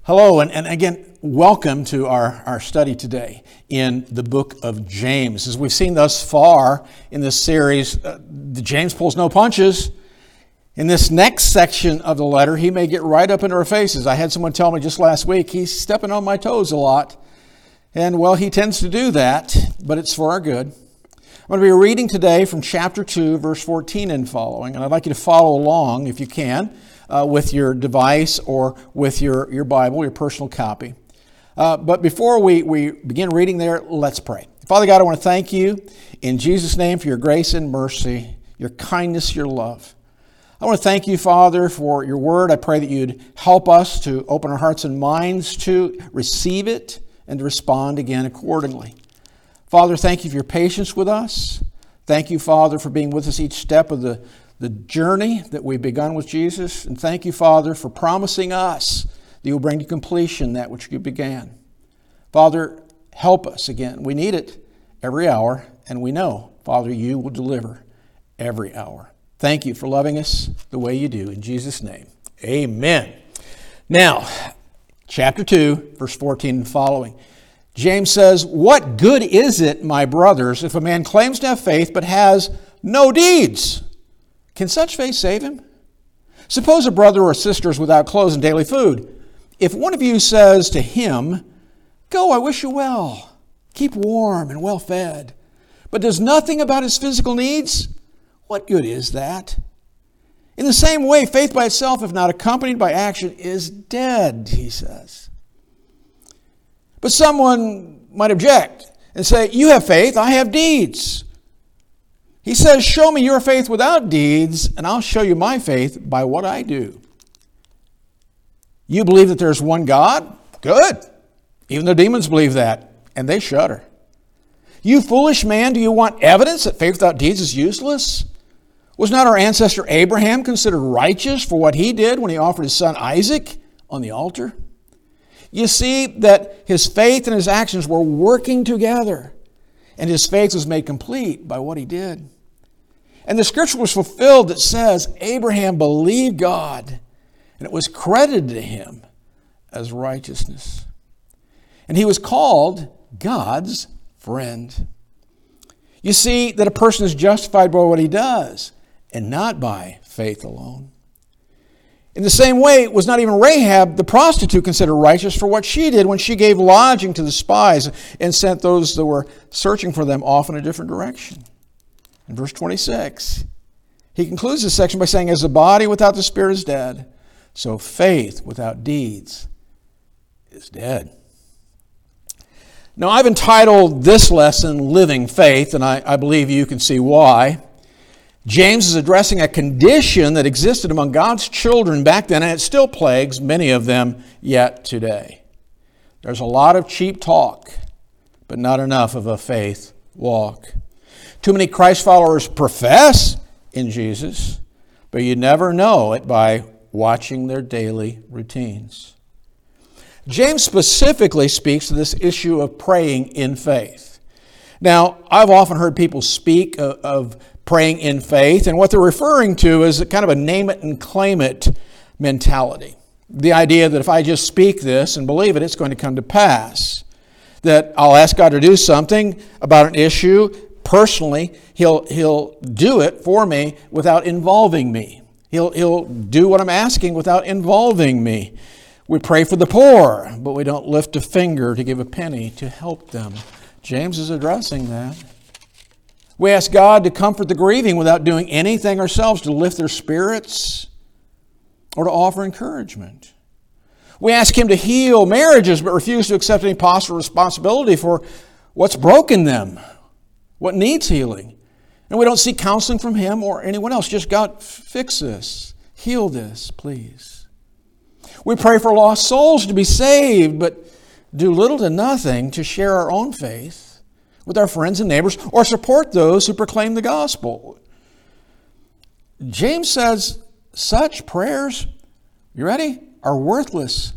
Hello, and again, welcome to our study today in the book of James. As we've seen thus far in this series, James pulls no punches. In this next section of the letter, he may get right up into our faces. I had someone tell me just last week, he's stepping on my toes a lot. And well, he tends to do that, but it's for our good. I'm going to be reading today from chapter 2, verse 14 and following, and I'd like you to follow along, if you can, with your device or with your Bible, your personal copy. But before we begin reading there, let's pray. Father God, I want to thank you in Jesus' name for your grace and mercy, your kindness, your love. I want to thank you, Father, for your word. I pray that you'd help us to open our hearts and minds to receive it and to respond again accordingly. Father, thank you for your patience with us. Thank you, Father, for being with us each step of the journey that we've begun with Jesus. And thank you, Father, for promising us that you'll bring to completion that which you began. Father, help us again. We need it every hour, and we know, Father, you will deliver every hour. Thank you for loving us the way you do. In Jesus' name, amen. Now, chapter 2, verse 14 and following. James says, "What good is it, my brothers, if a man claims to have faith but has no deeds? Can such faith save him? Suppose a brother or sister is without clothes and daily food. If one of you says to him, 'Go, I wish you well, keep warm and well fed,' but does nothing about his physical needs, what good is that? In the same way, faith by itself, if not accompanied by action, is dead," he says. But someone might object and say, "You have faith, I have deeds." He says, "Show me your faith without deeds, and I'll show you my faith by what I do." You believe that there's one God? Good. Even the demons believe that, and they shudder. You foolish man, do you want evidence that faith without deeds is useless? Was not our ancestor Abraham considered righteous for what he did when he offered his son Isaac on the altar? You see that his faith and his actions were working together, and his faith was made complete by what he did. And the scripture was fulfilled that says, Abraham believed God, and it was credited to him as righteousness. And he was called God's friend. You see that a person is justified by what he does, and not by faith alone. In the same way, was not even Rahab the prostitute considered righteous for what she did when she gave lodging to the spies and sent those that were searching for them off in a different direction? In verse 26, he concludes this section by saying, "As the body without the spirit is dead, so faith without deeds is dead." Now, I've entitled this lesson, Living Faith, and I believe you can see why. James is addressing a condition that existed among God's children back then, and it still plagues many of them yet today. There's a lot of cheap talk, but not enough of a faith walk. Too many Christ followers profess in Jesus, but you never know it by watching their daily routines. James specifically speaks to this issue of praying in faith. Now, I've often heard people speak of praying in faith, and what they're referring to is kind of a name it and claim it mentality. The idea that if I just speak this and believe it, it's going to come to pass. That I'll ask God to do something about an issue personally, He'll do it for me without involving me. He'll do what I'm asking without involving me. We pray for the poor, but we don't lift a finger to give a penny to help them. James is addressing that. We ask God to comfort the grieving without doing anything ourselves to lift their spirits or to offer encouragement. We ask Him to heal marriages but refuse to accept any possible responsibility for what's broken them, what needs healing. And we don't seek counseling from Him or anyone else. Just, God, fix this, heal this, please. We pray for lost souls to be saved but do little to nothing to share our own faith with our friends and neighbors, or support those who proclaim the gospel. James says such prayers, you ready, are worthless.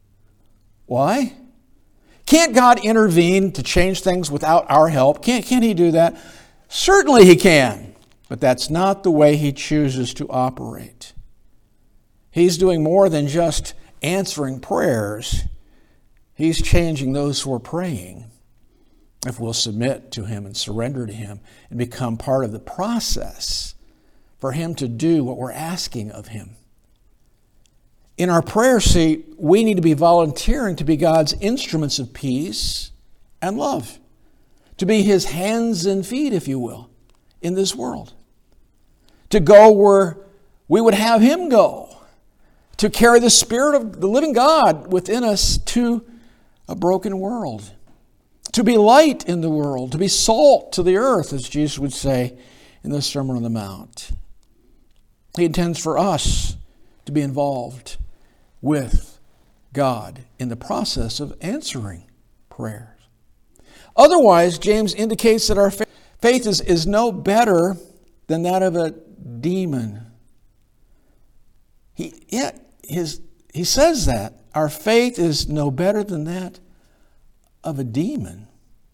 Why? Can't God intervene to change things without our help? Can't He do that? Certainly He can, but that's not the way He chooses to operate. He's doing more than just answering prayers. He's changing those who are praying if we'll submit to Him and surrender to Him and become part of the process for Him to do what we're asking of Him. In our prayer seat, we need to be volunteering to be God's instruments of peace and love, to be His hands and feet, if you will, in this world, to go where we would have Him go, to carry the Spirit of the living God within us to a broken world, to be light in the world, to be salt to the earth, as Jesus would say in the Sermon on the Mount. He intends for us to be involved with God in the process of answering prayers. Otherwise, James indicates that our faith is no better than that of a demon. He says that. Our faith is no better than that of a demon.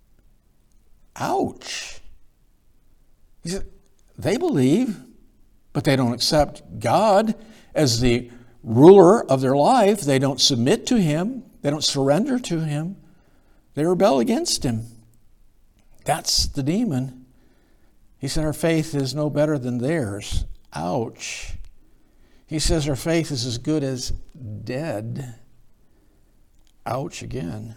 Ouch. He said, they believe, but they don't accept God as the ruler of their life. They don't submit to Him. They don't surrender to Him. They rebel against Him. That's the demon. He said our faith is no better than theirs. Ouch. He says our faith is as good as dead. Ouch again.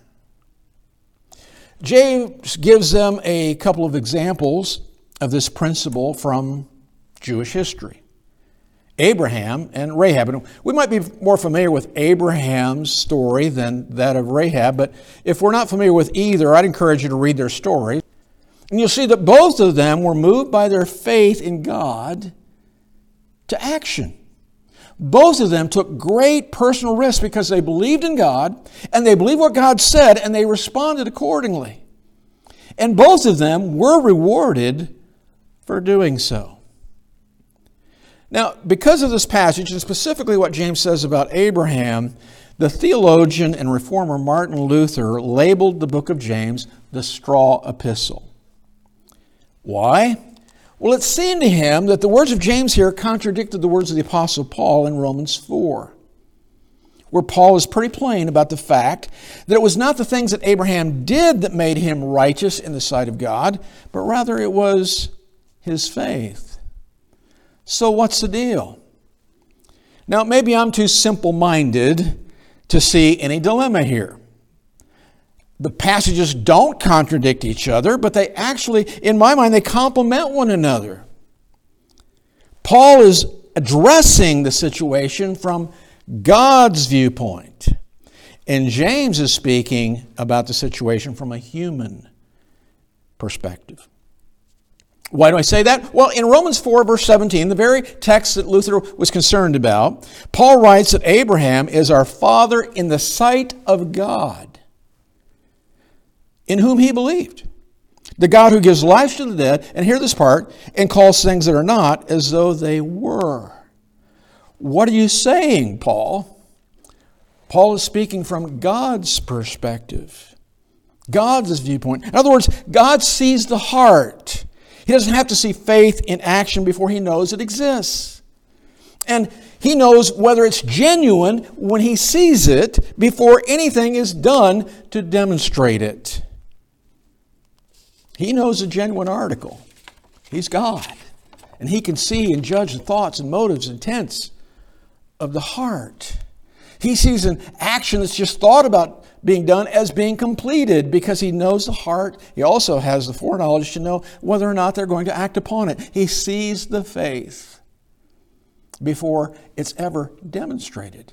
James gives them a couple of examples of this principle from Jewish history. Abraham and Rahab. And we might be more familiar with Abraham's story than that of Rahab, but if we're not familiar with either, I'd encourage you to read their story. And you'll see that both of them were moved by their faith in God to action. Both of them took great personal risks because they believed in God and they believed what God said and they responded accordingly. And both of them were rewarded for doing so. Now, because of this passage, and specifically what James says about Abraham, the theologian and reformer Martin Luther labeled the book of James the straw epistle. Why? Well, it seemed to him that the words of James here contradicted the words of the Apostle Paul in Romans 4, where Paul is pretty plain about the fact that it was not the things that Abraham did that made him righteous in the sight of God, but rather it was his faith. So what's the deal? Now, maybe I'm too simple-minded to see any dilemma here. The passages don't contradict each other, but they actually, in my mind, they complement one another. Paul is addressing the situation from God's viewpoint, and James is speaking about the situation from a human perspective. Why do I say that? Well, in Romans 4, verse 17, the very text that Luther was concerned about, Paul writes that Abraham is our father in the sight of God, in whom he believed. The God who gives life to the dead, and hear this part, and calls things that are not as though they were. What are you saying, Paul? Paul is speaking from God's perspective, God's viewpoint. In other words, God sees the heart. He doesn't have to see faith in action before he knows it exists. And he knows whether it's genuine when he sees it before anything is done to demonstrate it. He knows a genuine article. He's God. And he can see and judge the thoughts and motives and intents of the heart. He sees an action that's just thought about being done as being completed because he knows the heart. He also has the foreknowledge to know whether or not they're going to act upon it. He sees the faith before it's ever demonstrated.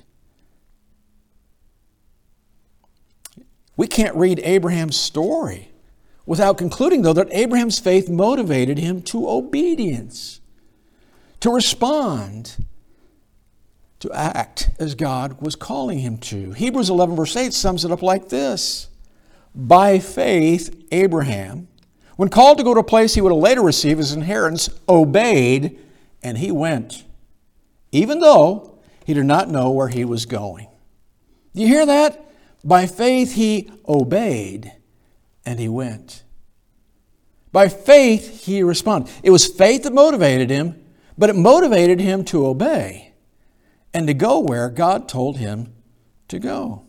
We can't read Abraham's story without concluding, though, that Abraham's faith motivated him to obedience, to respond, to act as God was calling him to. Hebrews 11, verse 8 sums it up like this. By faith, Abraham, when called to go to a place he would later receive his inheritance, obeyed, and he went, even though he did not know where he was going. Do you hear that? By faith, he obeyed, and he went. By faith, he responded. It was faith that motivated him, but it motivated him to obey and to go where God told him to go.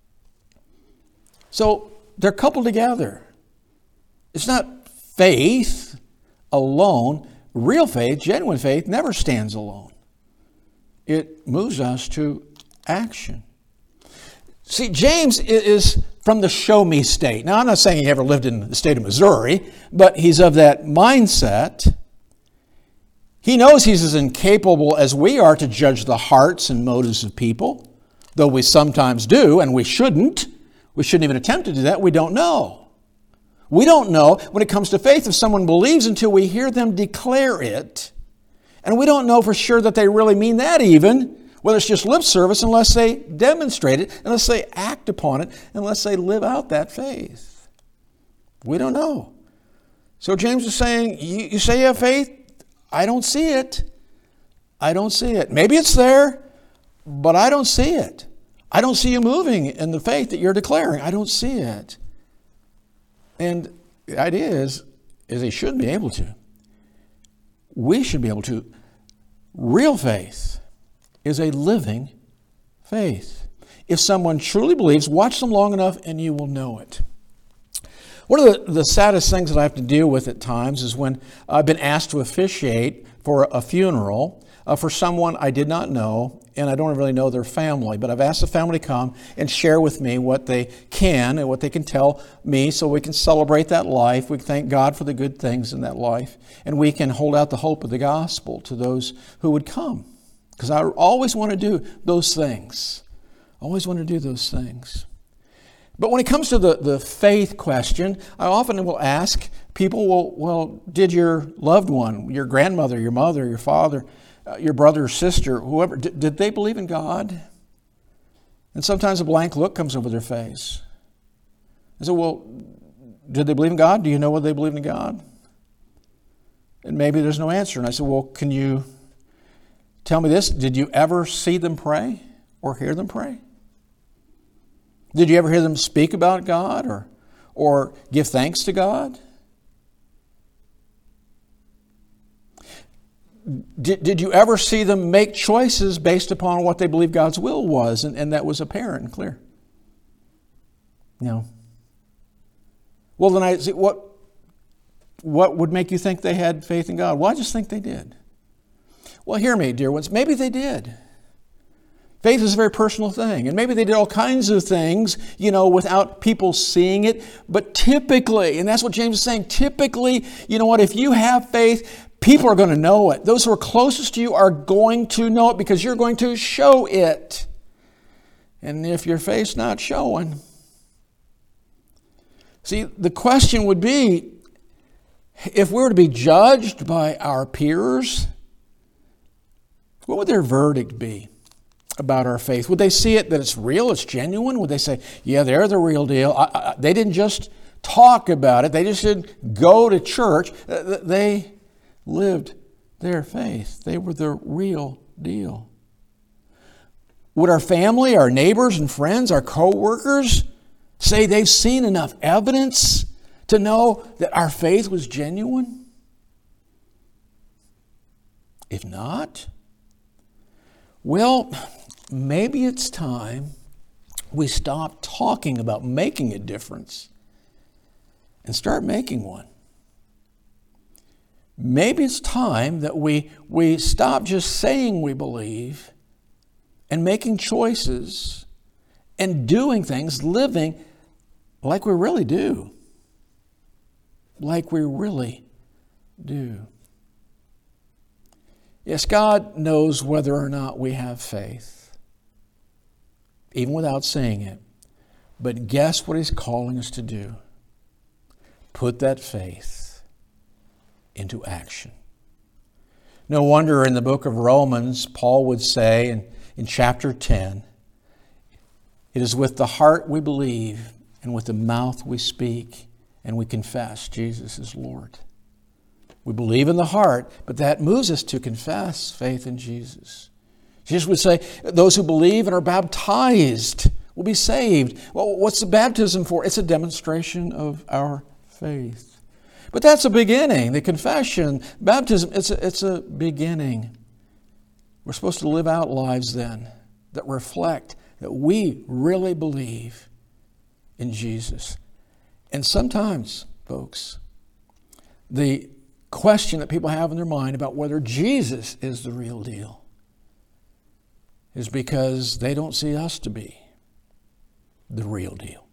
So they're coupled together. It's not faith alone. Real faith, genuine faith, never stands alone. It moves us to action. See, James is from the show me state. Now, I'm not saying he ever lived in the state of Missouri, but he's of that mindset. He knows he's as incapable as we are to judge the hearts and motives of people, though we sometimes do, and we shouldn't. We shouldn't even attempt to do that. We don't know. We don't know when it comes to faith if someone believes until we hear them declare it. And we don't know for sure that they really mean that even, whether it's just lip service, unless they demonstrate it, unless they act upon it, unless they live out that faith. We don't know. So James is saying, you say you have faith? I don't see it. I don't see it. Maybe it's there, but I don't see it. I don't see you moving in the faith that you're declaring. I don't see it. And the idea is he should be able to. We should be able to. Real faith is a living faith. If someone truly believes, watch them long enough and you will know it. One of the saddest things that I have to deal with at times is when I've been asked to officiate for a funeral for someone I did not know, and I don't really know their family, but I've asked the family to come and share with me what they can and what they can tell me so we can celebrate that life. We can thank God for the good things in that life, and we can hold out the hope of the gospel to those who would come. Because I always want to do those things. Always want to do those things. But when it comes to the faith question, I often will ask people, well, did your loved one, your grandmother, your mother, your father, your brother or sister, whoever, did they believe in God? And sometimes a blank look comes over their face. I said, well, did they believe in God? Do you know whether they believed in God? And maybe there's no answer. And I said, well, can you tell me this? Did you ever see them pray or hear them pray? Did you ever hear them speak about God or give thanks to God? Did you ever see them make choices based upon what they believe God's will was, and that was apparent and clear? No. Well, then I say, what would make you think they had faith in God? Well, I just think they did. Well, hear me, dear ones. Maybe they did. Faith is a very personal thing. And maybe they did all kinds of things, without people seeing it. But typically, and that's what James is saying, typically, if you have faith, people are going to know it. Those who are closest to you are going to know it because you're going to show it. And if your faith's not showing, see, the question would be, if we were to be judged by our peers, what would their verdict be about our faith? Would they see it that it's real, it's genuine? Would they say, yeah, they're the real deal? They didn't just talk about it. They just didn't go to church. They lived their faith. They were the real deal. Would our family, our neighbors and friends, our co-workers say they've seen enough evidence to know that our faith was genuine? If not, well, maybe it's time we stop talking about making a difference and start making one. Maybe it's time that we stop just saying we believe and making choices and doing things, living like we really do. Like we really do. Yes, God knows whether or not we have faith, even without saying it. But guess what He's calling us to do? Put that faith into action. No wonder in the book of Romans, Paul would say in chapter 10, it is with the heart we believe and with the mouth we speak and we confess Jesus is Lord. We believe in the heart, but that moves us to confess faith in Jesus. Jesus would say, those who believe and are baptized will be saved. Well, what's the baptism for? It's a demonstration of our faith. But that's a beginning. The confession, baptism, it's a beginning. We're supposed to live out lives then that reflect that we really believe in Jesus. And sometimes, folks, the question that people have in their mind about whether Jesus is the real deal is because they don't see us to be the real deal.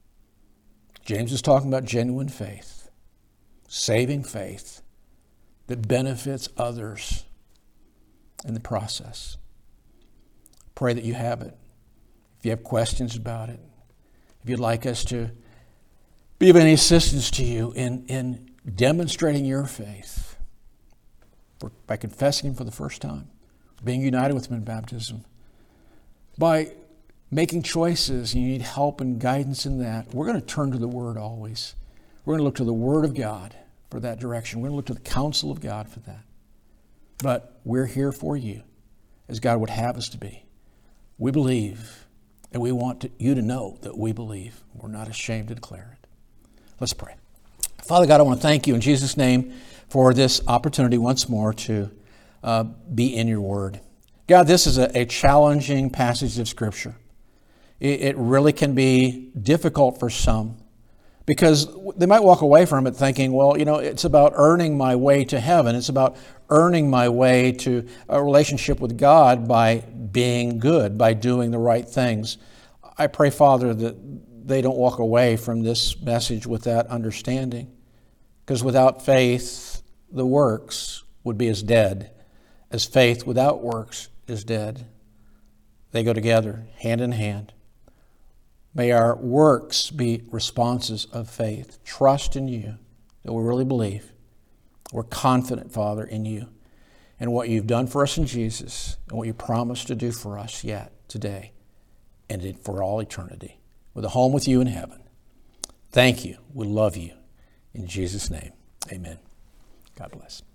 James is talking about genuine faith, saving faith that benefits others in the process. Pray that you have it. If you have questions about it, if you'd like us to be of any assistance to you in demonstrating your faith by confessing Him for the first time, being united with Him in baptism, by making choices, and you need help and guidance in that, we're going to turn to the Word always. We're going to look to the Word of God for that direction. We're going to look to the counsel of God for that. But we're here for you as God would have us to be. We believe, and we want you to know that we believe. We're not ashamed to declare it. Let's pray. Father God, I want to thank you in Jesus' name for this opportunity once more to be in your Word. God, this is a challenging passage of Scripture. It really can be difficult for some because they might walk away from it thinking, well, it's about earning my way to heaven. It's about earning my way to a relationship with God by being good, by doing the right things. I pray, Father, that they don't walk away from this message with that understanding, because without faith, the works would be as dead as faith without works is dead. They go together, hand in hand. May our works be responses of faith. Trust in you, that we really believe. We're confident, Father, in you and what you've done for us in Jesus and what you promised to do for us yet today and for all eternity, with a home with you in heaven. Thank you. We love you. In Jesus' name, amen. God bless.